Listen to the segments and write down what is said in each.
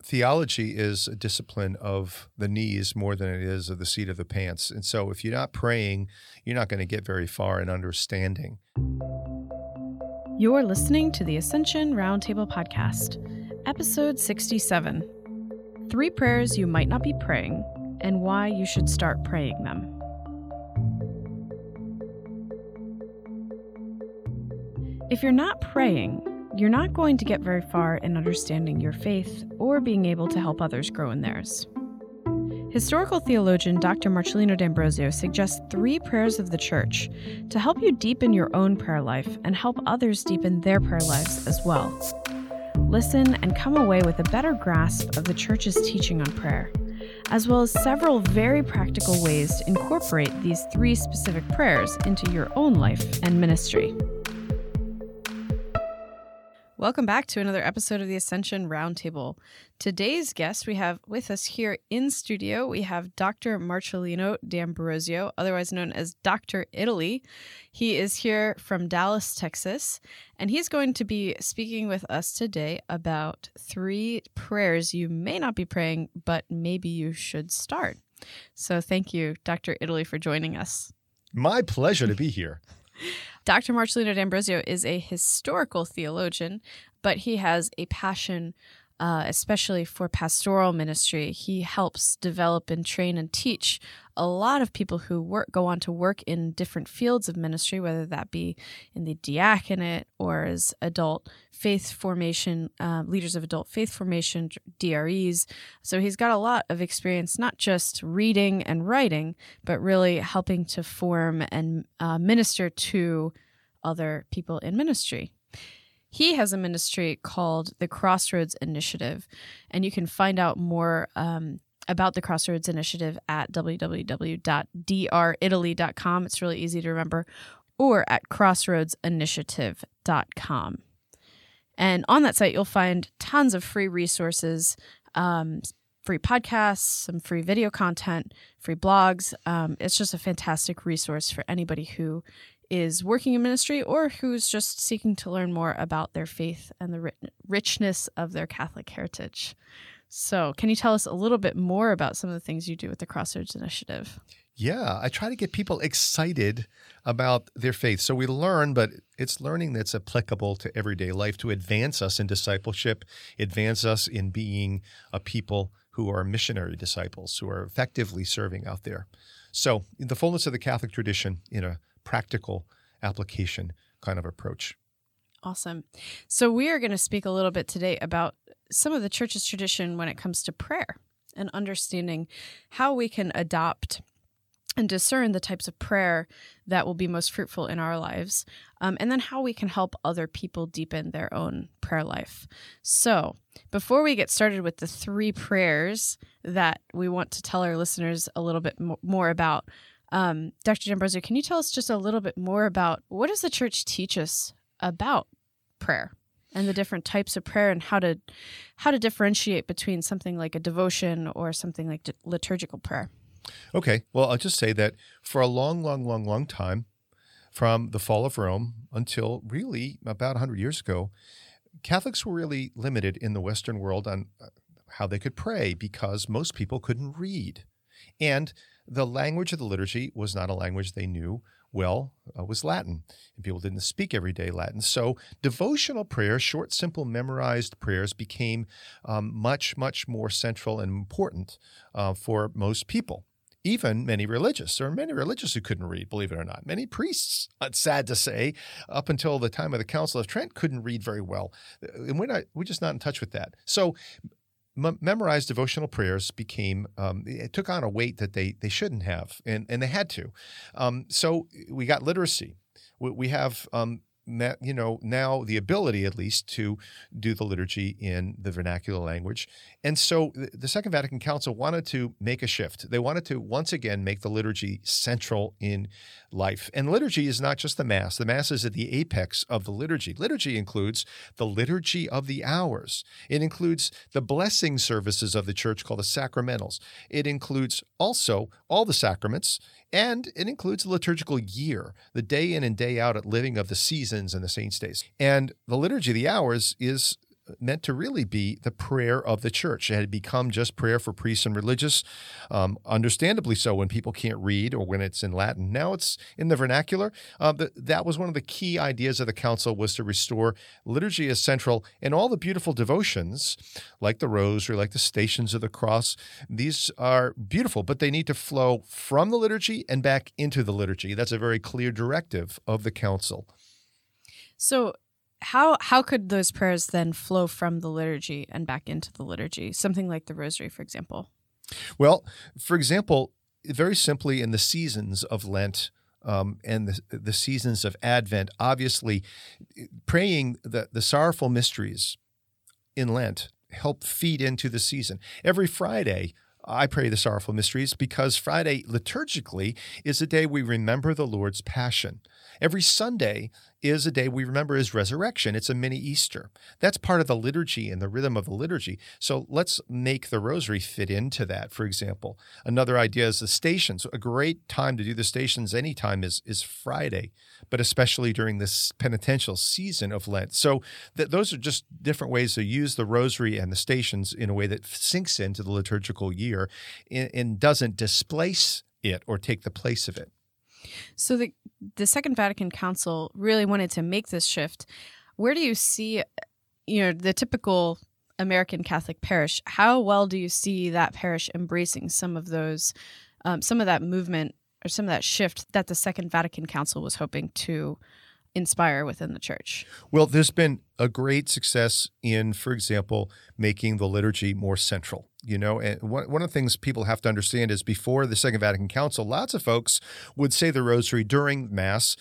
theology is a discipline of the knees more than it is of the seat of the pants. And so if you're not praying, you're not going to get very far in understanding. You're listening to the Ascension Roundtable Podcast, episode 67, 3 prayers you might not be praying and why you should start praying them. If you're not praying, you're not going to get very far in understanding your faith or being able to help others grow in theirs. Historical theologian Dr. Marcelino D'Ambrosio suggests 3 prayers of the Church to help you deepen your own prayer life and help others deepen their prayer lives as well. Listen and come away with a better grasp of the Church's teaching on prayer, as well as several very practical ways to incorporate these 3 specific prayers into your own life and ministry. Welcome back to another episode of the Ascension Roundtable. Today's guest we have with us here in studio, we have Dr. Marcelino D'Ambrosio, otherwise known as Dr. Italy. He is here from Dallas, Texas, and he's going to be speaking with us today about 3 prayers you may not be praying, but maybe you should start. So thank you, Dr. Italy, for joining us. My pleasure to be here. Dr. Marcelino D'Ambrosio is a historical theologian, but he has a passion, especially for pastoral ministry. He helps develop and train and teach a lot of people who go on to work in different fields of ministry, whether that be in the diaconate or as adult faith formation, leaders of adult faith formation, DREs. So he's got a lot of experience, not just reading and writing, but really helping to form and minister to other people in ministry. He has a ministry called the Crossroads Initiative, and you can find out more about the Crossroads Initiative at www.dritaly.com. It's really easy to remember, or at crossroadsinitiative.com. And on that site, you'll find tons of free resources, free podcasts, some free video content, free blogs. It's just a fantastic resource for anybody who is working in ministry or who's just seeking to learn more about their faith and the richness of their Catholic heritage. So can you tell us a little bit more about some of the things you do with the Crossroads Initiative? Yeah, I try to get people excited about their faith. So we learn, but it's learning that's applicable to everyday life to advance us in discipleship, advance us in being a people who are missionary disciples, who are effectively serving out there. So in the fullness of the Catholic tradition, in a practical application kind of approach. Awesome. So we are going to speak a little bit today about some of the Church's tradition when it comes to prayer and understanding how we can adopt and discern the types of prayer that will be most fruitful in our lives, and then how we can help other people deepen their own prayer life. So before we get started with the 3 prayers that we want to tell our listeners a little bit more about, Dr. D'Ambrosio, can you tell us just a little bit more about what does the Church teach us about prayer and the different types of prayer and how to differentiate between something like a devotion or something like liturgical prayer? Okay, well, I'll just say that for a long time, from the fall of Rome until really about 100 years ago, Catholics were really limited in the Western world on how they could pray because most people couldn't read. And the language of the liturgy was not a language they knew well, was Latin. And people didn't speak everyday Latin. So devotional prayers, short, simple, memorized prayers became much more central and important for most people. Even many religious. There are many religious who couldn't read, believe it or not. Many priests, it's sad to say, up until the time of the Council of Trent, couldn't read very well. And we're just not in touch with that. So memorized devotional prayers became, it took on a weight that they shouldn't have, and they had to. So we got literacy. We have now the ability at least to do the liturgy in the vernacular language. And so the Second Vatican Council wanted to make a shift. They wanted to once again make the liturgy central in life. And liturgy is not just the Mass. The Mass is at the apex of the liturgy. Liturgy includes the liturgy of the hours. It includes the blessing services of the Church called the sacramentals. It includes also all the sacraments, and it includes the liturgical year, the day in and day out at living of the seasons and the saints' days. And the liturgy of the hours is meant to really be the prayer of the church. It had become just prayer for priests and religious, understandably so when people can't read or when it's in Latin. Now it's in the vernacular. That was one of the key ideas of the council, was to restore liturgy as central, and all the beautiful devotions like the Rosary, like the Stations of the Cross. These are beautiful, but they need to flow from the liturgy and back into the liturgy. That's a very clear directive of the council. So how could those prayers then flow from the liturgy and back into the liturgy? Something like the Rosary, for example. Well, for example, very simply in the seasons of Lent and the seasons of Advent, obviously praying the sorrowful mysteries in Lent help feed into the season. Every Friday, I pray the sorrowful mysteries because Friday liturgically is a day we remember the Lord's passion. Every Sunday is a day we remember his resurrection. It's a mini Easter. That's part of the liturgy and the rhythm of the liturgy. So let's make the Rosary fit into that, for example. Another idea is the Stations. A great time to do the Stations anytime is Friday, but especially during this penitential season of Lent. So those are just different ways to use the Rosary and the Stations in a way that sinks into the liturgical year and doesn't displace it or take the place of it. So the Second Vatican Council really wanted to make this shift. Where do you see, the typical American Catholic parish? How well do you see that parish embracing some of those, some of that movement or some of that shift that the Second Vatican Council was hoping to inspire within the church? Well, there's been a great success in, for example, making the liturgy more central. And one of the things people have to understand is before the Second Vatican Council, lots of folks would say the Rosary during Mass.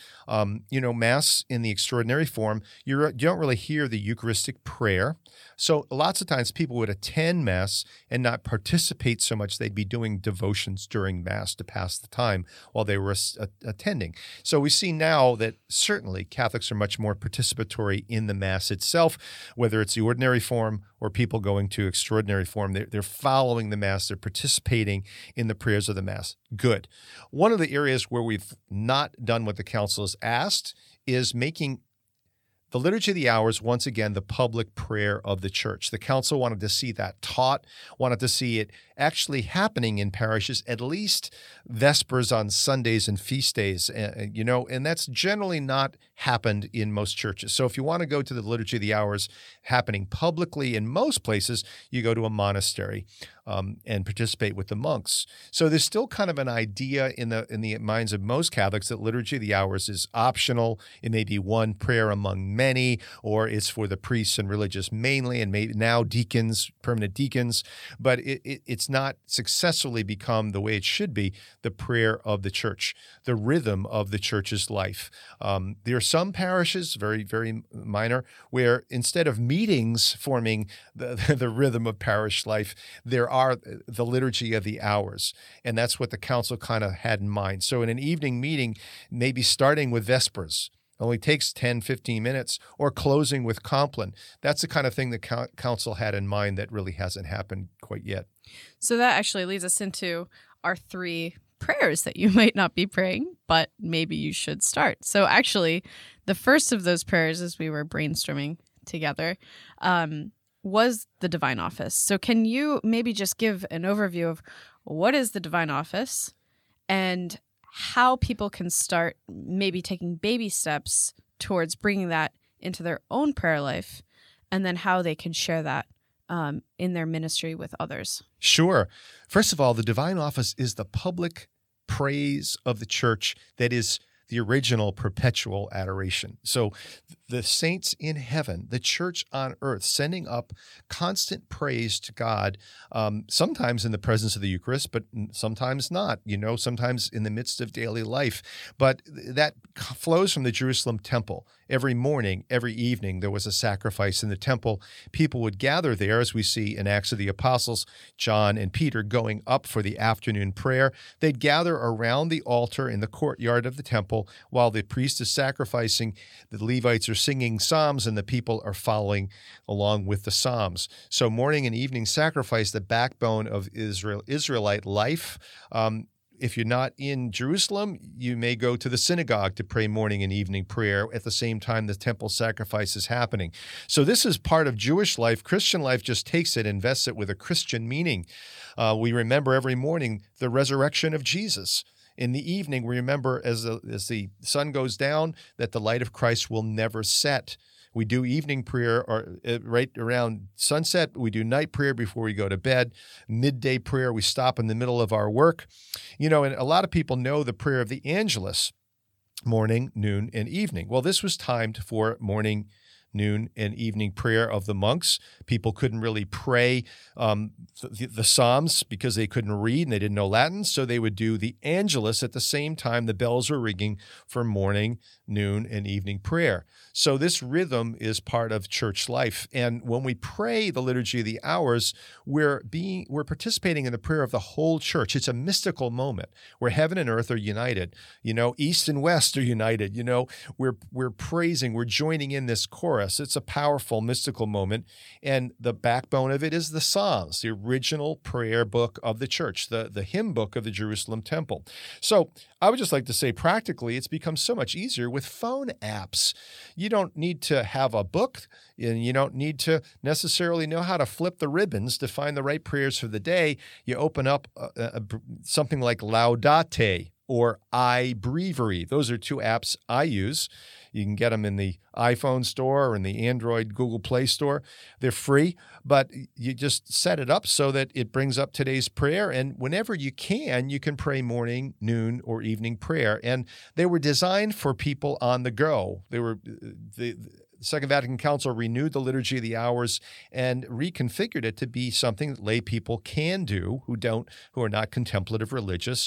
Mass in the extraordinary form, you don't really hear the Eucharistic prayer. So lots of times people would attend Mass and not participate so much. They'd be doing devotions during Mass to pass the time while they were attending. So we see now that certainly Catholics are much more participatory in the Mass itself, whether it's the ordinary form or people going to extraordinary form. They're following the Mass. They're participating in the prayers of the Mass. Good. One of the areas where we've not done what the Council has asked is making the Liturgy of the Hours, once again, the public prayer of the Church. The Council wanted to see that taught, wanted to see it actually happening in parishes, at least Vespers on Sundays and feast days, and that's generally not happened in most churches. So if you want to go to the Liturgy of the Hours happening publicly in most places, you go to a monastery and participate with the monks. So there's still kind of an idea in the minds of most Catholics that Liturgy of the Hours is optional. It may be one prayer among many, or it's for the priests and religious mainly, and maybe now deacons, permanent deacons, but it's not successfully become the way it should be, the prayer of the church, the rhythm of the church's life. There are some parishes, very, very minor, where instead of meetings forming the rhythm of parish life, there are the Liturgy of the Hours, and that's what the Council kind of had in mind. So in an evening meeting, maybe starting with Vespers, only takes 10, 15 minutes, or closing with Compline. That's the kind of thing the Council had in mind that really hasn't happened quite yet. So that actually leads us into our 3 prayers that you might not be praying, but maybe you should start. So actually, the first of those prayers, as we were brainstorming together, was the Divine Office. So can you maybe just give an overview of what is the Divine Office and how people can start maybe taking baby steps towards bringing that into their own prayer life, and then how they can share that in their ministry with others? Sure. First of all, the Divine Office is the public praise of the church that is the original perpetual adoration. So the saints in heaven, the church on earth, sending up constant praise to God, sometimes in the presence of the Eucharist, but sometimes not, sometimes in the midst of daily life. But that flows from the Jerusalem temple. Every morning, every evening, there was a sacrifice in the temple. People would gather there, as we see in Acts of the Apostles, John and Peter going up for the afternoon prayer. They'd gather around the altar in the courtyard of the temple while the priest is sacrificing. The Levites are singing psalms, and the people are following along with the psalms. So morning and evening sacrifice, the backbone of Israelite life, if you're not in Jerusalem, you may go to the synagogue to pray morning and evening prayer at the same time the temple sacrifice is happening. So this is part of Jewish life. Christian life just takes it, invests it with a Christian meaning. We remember every morning the resurrection of Jesus. In the evening, we remember as the sun goes down that the light of Christ will never set. We do evening prayer or right around sunset. We do night prayer before we go to bed. Midday prayer, we stop in the middle of our work. And a lot of people know the prayer of the Angelus, morning, noon, and evening. Well, this was timed for morning, noon, and evening prayer of the monks. People couldn't really pray the Psalms because they couldn't read and they didn't know Latin, so they would do the Angelus at the same time the bells were ringing for morning, noon, and evening prayer. So this rhythm is part of church life. And when we pray the Liturgy of the Hours, we're participating in the prayer of the whole church. It's a mystical moment where heaven and earth are united. East and west are united. We're praising, we're joining in this chorus. It's a powerful mystical moment. And the backbone of it is the Psalms, the original prayer book of the church, the hymn book of the Jerusalem temple. So I would just like to say practically, it's become so much easier with phone apps. You don't need to have a book, and you don't need to necessarily know how to flip the ribbons to find the right prayers for the day. You open up something like Laudate or iBreviary. Those are two apps I use. You can get them in the iPhone store or in the Android Google Play store. They're free, but you just set it up so that it brings up today's prayer. And whenever you can pray morning, noon, or evening prayer. And they were designed for people on the go. The Second Vatican Council renewed the Liturgy of the Hours and reconfigured it to be something that lay people can do who are not contemplative religious,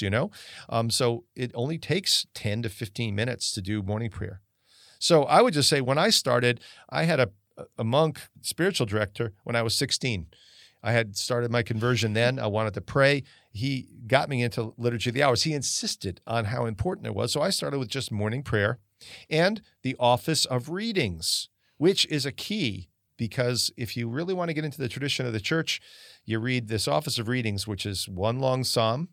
So it only takes 10 to 15 minutes to do morning prayer. So I would just say when I started, I had a monk spiritual director when I was 16. I had started my conversion then. I wanted to pray. He got me into Liturgy of the Hours. He insisted on how important it was. So I started with just morning prayer and the office of readings, which is a key because if you really want to get into the tradition of the church, you read this office of readings, which is one long psalm,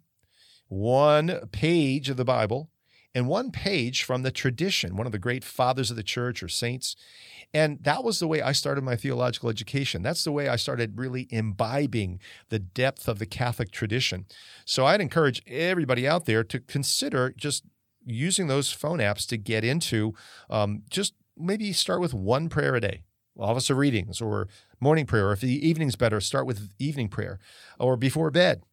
one page of the Bible, and one page from the tradition, one of the great fathers of the church or saints. And that was the way I started my theological education. That's the way I started really imbibing the depth of the Catholic tradition. So I'd encourage everybody out there to consider just using those phone apps to get into just maybe start with one prayer a day, office of readings or morning prayer, or if the evening's better, start with evening prayer or before bed.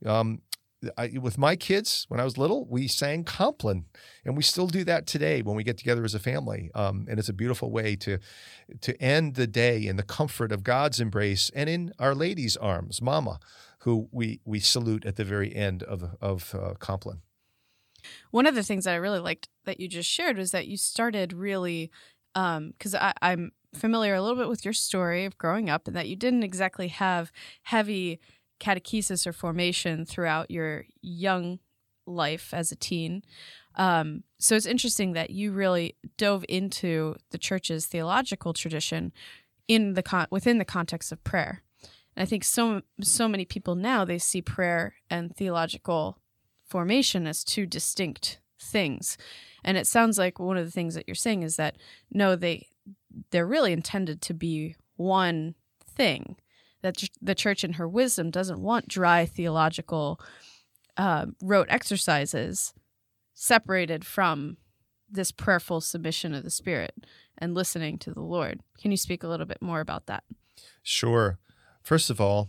With my kids, when I was little, we sang Compline, and we still do that today when we get together as a family. And it's a beautiful way to end the day in the comfort of God's embrace and in Our Lady's arms, Mama, who we salute at the very end of Compline. One of the things that I really liked that you just shared was that you started really, because I'm familiar a little bit with your story of growing up, and that you didn't exactly have heavy catechesis or formation throughout your young life as a teen. So it's interesting that you really dove into the church's theological tradition within the context of prayer. And I think so many people now, they see prayer and theological formation as two distinct things. And it sounds like one of the things that you're saying is that, no, they're really intended to be one thing. That the church in her wisdom doesn't want dry theological rote exercises separated from this prayerful submission of the Spirit and listening to the Lord. Can you speak a little bit more about that? Sure. First of all,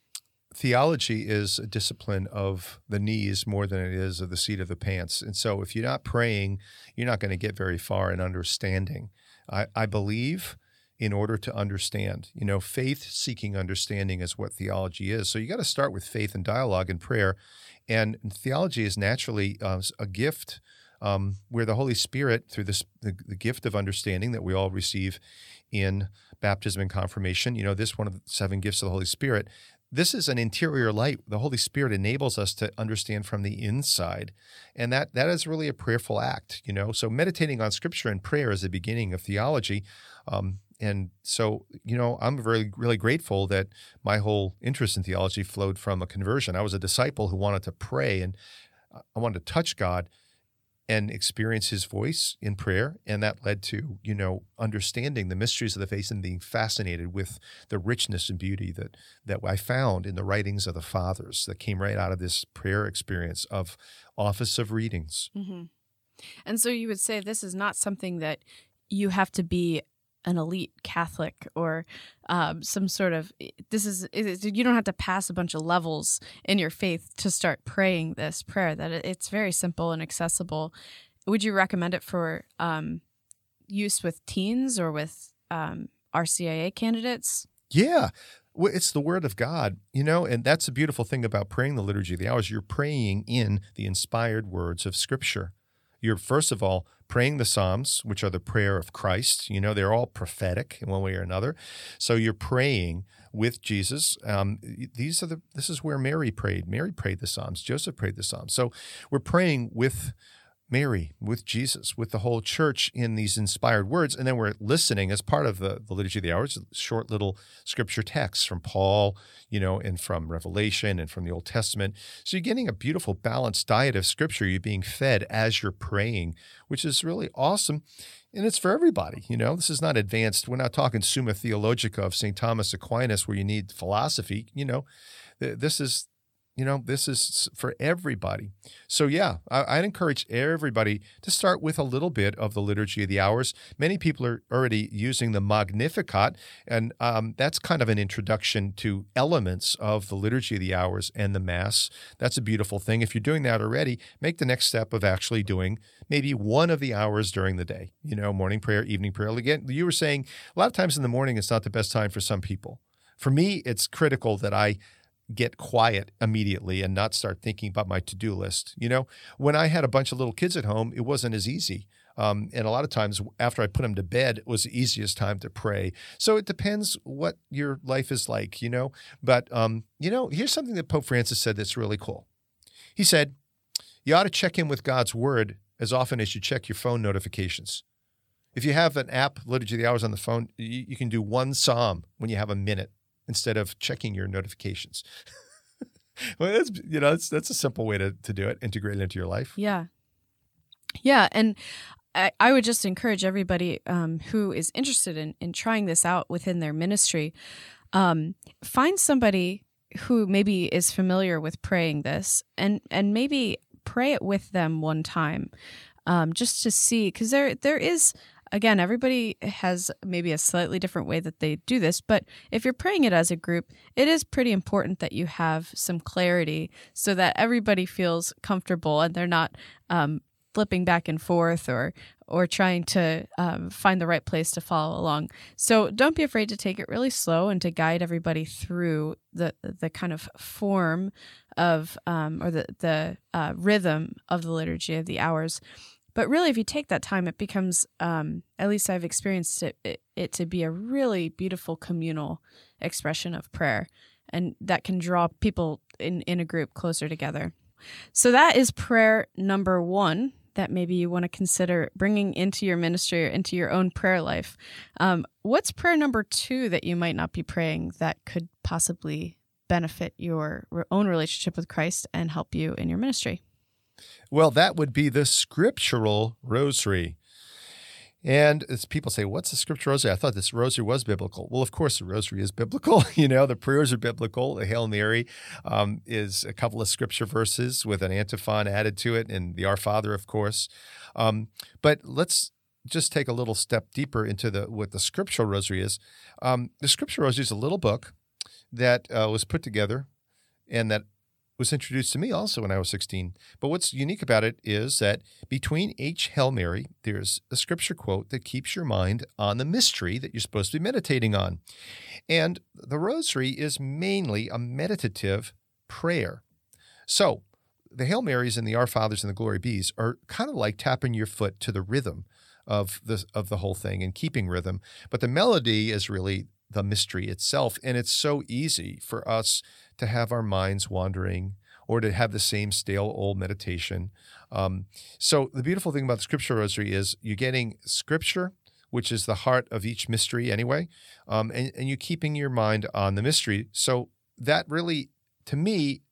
theology is a discipline of the knees more than it is of the seat of the pants. And so if you're not praying, you're not going to get very far in understanding. I believe in order to understand. Faith-seeking understanding is what theology is. So you got to start with faith and dialogue and prayer. And theology is naturally a gift where the Holy Spirit, through the gift of understanding that we all receive in baptism and confirmation, this one of the 7 gifts of the Holy Spirit, this is an interior light. The Holy Spirit enables us to understand from the inside. And that is really a prayerful act, So meditating on Scripture and prayer is the beginning of theology. And so, I'm really, really grateful that my whole interest in theology flowed from a conversion. I was a disciple who wanted to pray, and I wanted to touch God and experience his voice in prayer. And that led to, understanding the mysteries of the faith and being fascinated with the richness and beauty that I found in the writings of the fathers that came right out of this prayer experience of office of readings. Mm-hmm. And so you would say this is not something that you have to be an elite Catholic or some sort of, you don't have to pass a bunch of levels in your faith to start praying this prayer, that it's very simple and accessible. Would you recommend it for use with teens or with RCIA candidates? Yeah. Well, it's the word of God, and that's the beautiful thing about praying the Liturgy of the Hours. You're praying in the inspired words of Scripture. You're, first of all, praying the Psalms, which are the prayer of Christ. They're all prophetic in one way or another. So you're praying with Jesus. This is where Mary prayed. Mary prayed the Psalms. Joseph prayed the Psalms. So we're praying with Mary, with Jesus, with the whole church in these inspired words. And then we're listening as part of the Liturgy of the Hours, short little scripture texts from Paul, and from Revelation and from the Old Testament. So you're getting a beautiful balanced diet of scripture. You're being fed as you're praying, which is really awesome. And it's for everybody. This is not advanced. We're not talking Summa Theologica of St. Thomas Aquinas where you need philosophy. This is for everybody. So yeah, I'd encourage everybody to start with a little bit of the Liturgy of the Hours. Many people are already using the Magnificat, and that's kind of an introduction to elements of the Liturgy of the Hours and the Mass. That's a beautiful thing. If you're doing that already, make the next step of actually doing maybe one of the hours during the day, morning prayer, evening prayer. Again, you were saying a lot of times in the morning, it's not the best time for some people. For me, it's critical that I get quiet immediately and not start thinking about my to-do list. When I had a bunch of little kids at home, it wasn't as easy. And a lot of times after I put them to bed, it was the easiest time to pray. So it depends what your life is like, But, here's something that Pope Francis said that's really cool. He said, you ought to check in with God's word as often as you check your phone notifications. If you have an app, Liturgy of the Hours on the phone, you can do one psalm when you have a minute, instead of checking your notifications. Well, that's a simple way to do it, integrate it into your life. Yeah. Yeah, and I would just encourage everybody who is interested in trying this out within their ministry, find somebody who maybe is familiar with praying this and maybe pray it with them one time, just to see, because there is, again, everybody has maybe a slightly different way that they do this, but if you're praying it as a group, it is pretty important that you have some clarity so that everybody feels comfortable and they're not flipping back and forth or trying to find the right place to follow along. So don't be afraid to take it really slow and to guide everybody through the kind of form of or the rhythm of the Liturgy of the Hours. But really, if you take that time, it becomes, at least I've experienced it to be a really beautiful communal expression of prayer. And that can draw people in a group closer together. So that is prayer number 1 that maybe you want to consider bringing into your ministry or into your own prayer life. What's prayer number 2 that you might not be praying that could possibly benefit your own relationship with Christ and help you in your ministry? Well, that would be the scriptural rosary. And as people say, what's the scriptural rosary? I thought this rosary was biblical. Well, of course, the rosary is biblical. The prayers are biblical. The Hail Mary is a couple of scripture verses with an antiphon added to it, and the Our Father, of course. But let's just take a little step deeper into what the scriptural rosary is. The scriptural rosary is a little book that was put together and that was introduced to me also when I was 16. But what's unique about it is that between each Hail Mary, there's a scripture quote that keeps your mind on the mystery that you're supposed to be meditating on. And the rosary is mainly a meditative prayer. So the Hail Marys and the Our Fathers and the Glory Bees are kind of like tapping your foot to the rhythm of the whole thing and keeping rhythm. But the melody is really the mystery itself. And it's so easy for us to have our minds wandering or to have the same stale old meditation. So the beautiful thing about the scripture rosary is you're getting scripture, which is the heart of each mystery anyway, and you're keeping your mind on the mystery. So that really, to me,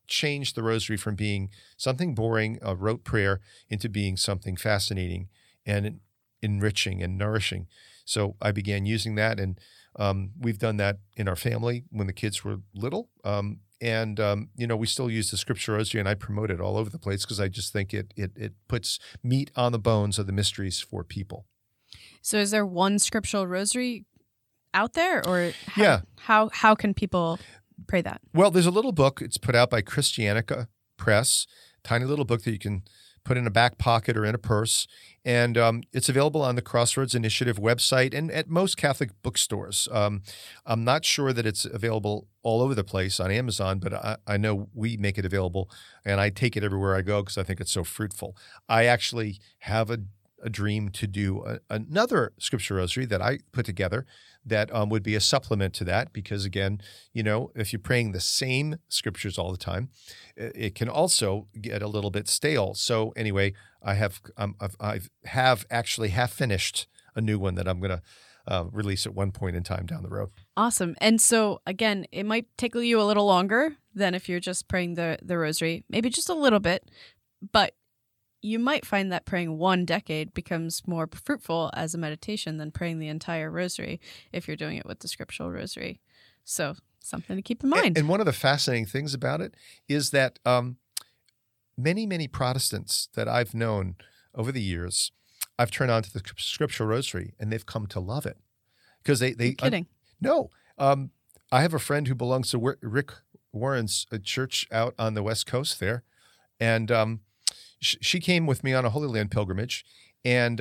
change the rosary from being something boring, a rote prayer, into being something fascinating and enriching and nourishing. So I began using that, and we've done that in our family when the kids were little. We still use the Scripture Rosary, and I promote it all over the place because I just think it puts meat on the bones of the mysteries for people. So is there one scriptural rosary out there, or how can people pray that? Well, there's a little book. It's put out by Christianica Press, tiny little book that you can put in a back pocket or in a purse. And it's available on the Crossroads Initiative website and at most Catholic bookstores. I'm not sure that it's available all over the place on Amazon, but I know we make it available, and I take it everywhere I go because I think it's so fruitful. I actually have a dream to do another Scripture Rosary that I put together that would be a supplement to that, because again, if you're praying the same scriptures all the time, it can also get a little bit stale. So anyway, I have actually half finished a new one that I'm going to release at one point in time down the road. Awesome. And so again, it might take you a little longer than if you're just praying the rosary, maybe just a little bit, but you might find that praying 1 decade becomes more fruitful as a meditation than praying the entire rosary if you're doing it with the scriptural rosary. So something to keep in mind. And one of the fascinating things about it is that many, many Protestants that I've known over the years, I've turned on to the scriptural rosary, and they've come to love it. Because they You're kidding. No. I have a friend who belongs to Rick Warren's church out on the West Coast there, and she came with me on a Holy Land pilgrimage, and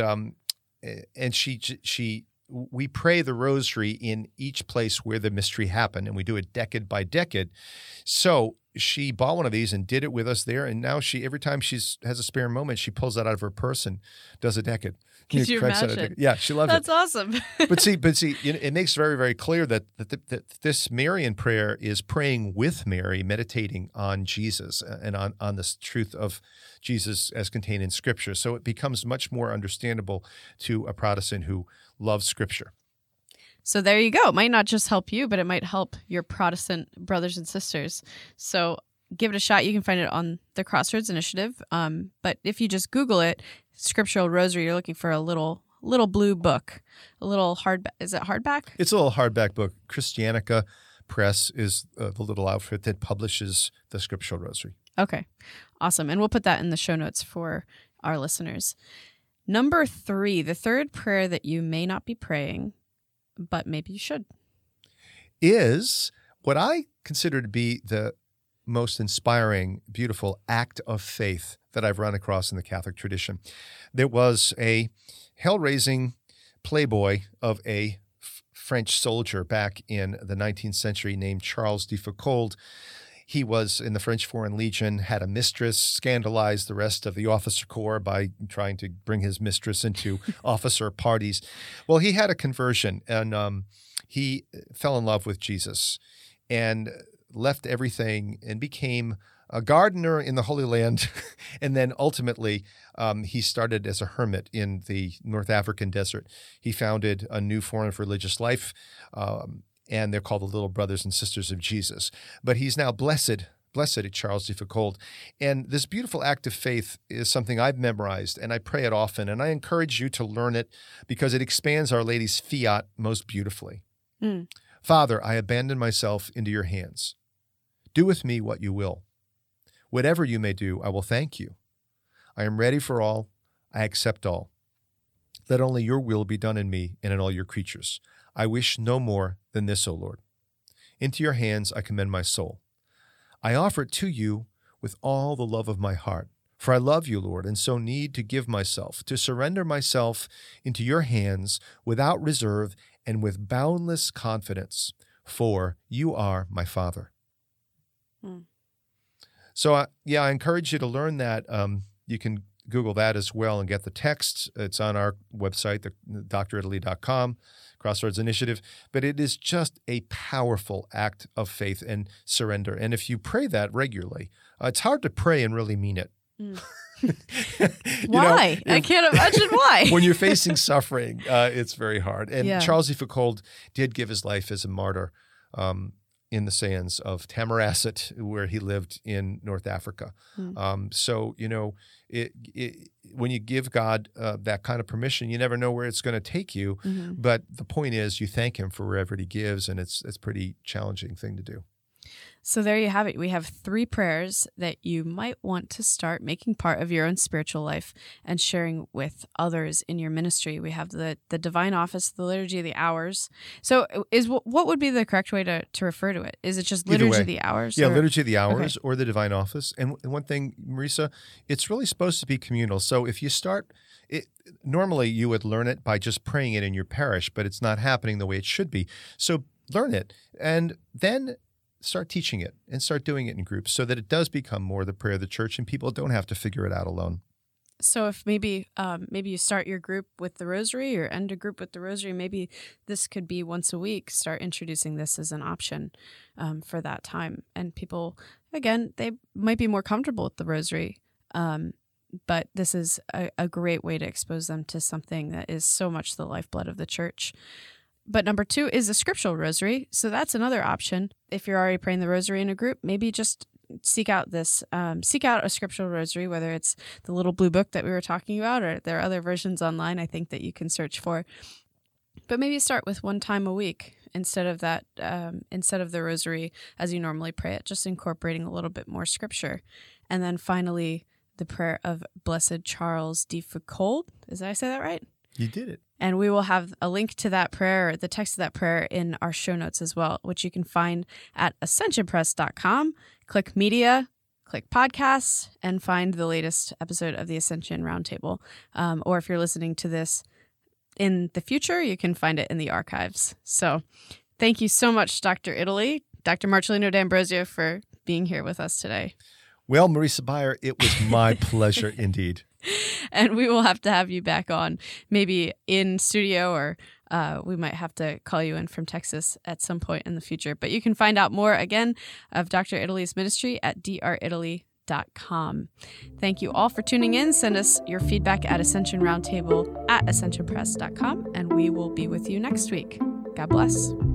we pray the rosary in each place where the mystery happened, and we do it decade by decade. So she bought one of these and did it with us there, and now every time she has a spare moment, she pulls that out of her purse and does a decade. Could you imagine? Yeah, she loves That's awesome. But see, it makes very, very clear that this Marian prayer is praying with Mary, meditating on Jesus and on this truth of Jesus as contained in Scripture. So it becomes much more understandable to a Protestant who loves Scripture. So there you go. It might not just help you, but it might help your Protestant brothers and sisters. So give it a shot. You can find it on the Crossroads Initiative. But if you just Google it, Scriptural Rosary, you're looking for a little blue book, a little hardback. Is it hardback? It's a little hardback book. Christianica Press is the little outfit that publishes the Scriptural Rosary. Okay, awesome. And we'll put that in the show notes for our listeners. Number 3, the third prayer that you may not be praying, but maybe you should, is what I consider to be the most inspiring, beautiful act of faith that I've run across in the Catholic tradition. There was a hell-raising playboy of a French soldier back in the 19th century named Charles de Foucauld. He was in the French Foreign Legion, had a mistress, scandalized the rest of the officer corps by trying to bring his mistress into officer parties. Well, he had a conversion, and he fell in love with Jesus and left everything and became a gardener in the Holy Land. And then ultimately, he started as a hermit in the North African desert. He founded a new form of religious life, and they're called the Little Brothers and Sisters of Jesus. But he's now blessed Charles de Foucauld. And this beautiful act of faith is something I've memorized, and I pray it often, and I encourage you to learn it because it expands Our Lady's fiat most beautifully. Father, I abandon myself into your hands. Do with me what you will. Whatever you may do, I will thank you. I am ready for all. I accept all. Let only your will be done in me and in all your creatures. I wish no more than this, O Lord. Into your hands I commend my soul. I offer it to you with all the love of my heart, for I love you, Lord, and so need to give myself, to surrender myself into your hands without reserve and with boundless confidence, for you are my Father. So, I encourage you to learn that. You can Google that as well and get the text. It's on our website, dritaly.com, Crossroads Initiative. But it is just a powerful act of faith and surrender. And if you pray that regularly, it's hard to pray and really mean it. Why? I can't imagine why. When you're facing suffering, it's very hard. And Yeah. Charles de Foucauld did give his life as a martyr in the sands of Tamarasset, where he lived in North Africa. So, when you give God that kind of permission, you never know where it's going to take you. But the point is, you thank him for wherever he gives, and it's a pretty challenging thing to do. So there you have it. We have 3 prayers that you might want to start making part of your own spiritual life and sharing with others in your ministry. We have the Divine Office, the Liturgy of the Hours. So what would be the correct way to refer to it? Is it just Liturgy of the Hours? Yeah, Liturgy of the Hours or the Divine Office. And one thing, Marisa, it's really supposed to be communal. So if you start it, normally you would learn it by just praying it in your parish, but it's not happening the way it should be. So learn it and then start teaching it and start doing it in groups so that it does become more the prayer of the church and people don't have to figure it out alone. So if maybe you start your group with the rosary or end a group with the rosary, maybe this could be once a week, start introducing this as an option for that time. And people, again, they might be more comfortable with the rosary, but this is a great way to expose them to something that is so much the lifeblood of the church. But number 2 is a scriptural rosary. So that's another option. If you're already praying the rosary in a group, maybe just seek out a scriptural rosary, whether it's the little blue book that we were talking about, or there are other versions online, I think, that you can search for. But maybe start with 1 time a week instead of the rosary as you normally pray it, just incorporating a little bit more scripture. And then finally, the prayer of Blessed Charles de Foucauld. Did I say that right? You did it. And we will have a link to that prayer, the text of that prayer, in our show notes as well, which you can find at ascensionpress.com. Click media, click podcasts, and find the latest episode of the Ascension Roundtable. Or if you're listening to this in the future, you can find it in the archives. So thank you so much, Dr. Italy, Dr. Marcellino D'Ambrosio, for being here with us today. Well, Marisa Beyer, it was my pleasure indeed. And we will have to have you back on, maybe in studio, or we might have to call you in from Texas at some point in the future. But you can find out more, again, of Dr. Italy's ministry at dritaly.com. Thank you all for tuning in. Send us your feedback at ascensionroundtable@ascensionpress.com, and we will be with you next week. God bless.